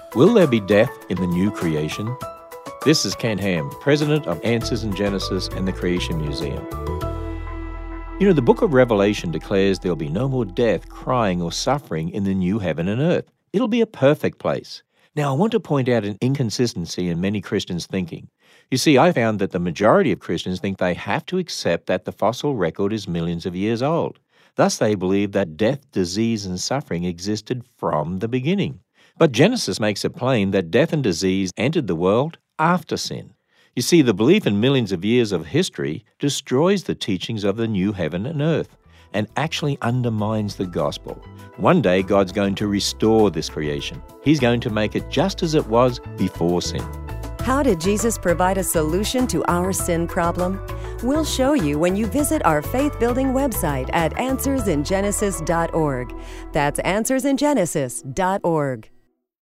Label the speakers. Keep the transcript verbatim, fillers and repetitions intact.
Speaker 1: Will there be death in the new creation? This is Ken Ham, president of Answers in Genesis and the Creation Museum. You know, the book of Revelation declares there'll be no more death, crying, or suffering in the new heaven and earth. It'll be a perfect place. Now, I want to point out an inconsistency in many Christians' thinking. You see, I found that the majority of Christians think they have to accept that the fossil record is millions of years old. Thus, they believe that death, disease, and suffering existed from the beginning. But Genesis makes it plain that death and disease entered the world after sin. You see, the belief in millions of years of history destroys the teachings of the new heaven and earth and actually undermines the gospel. One day, God's going to restore this creation. He's going to make it just as it was before sin.
Speaker 2: How did Jesus provide a solution to our sin problem? We'll show you when you visit our faith-building website at answers in genesis dot org. That's answers in genesis dot org.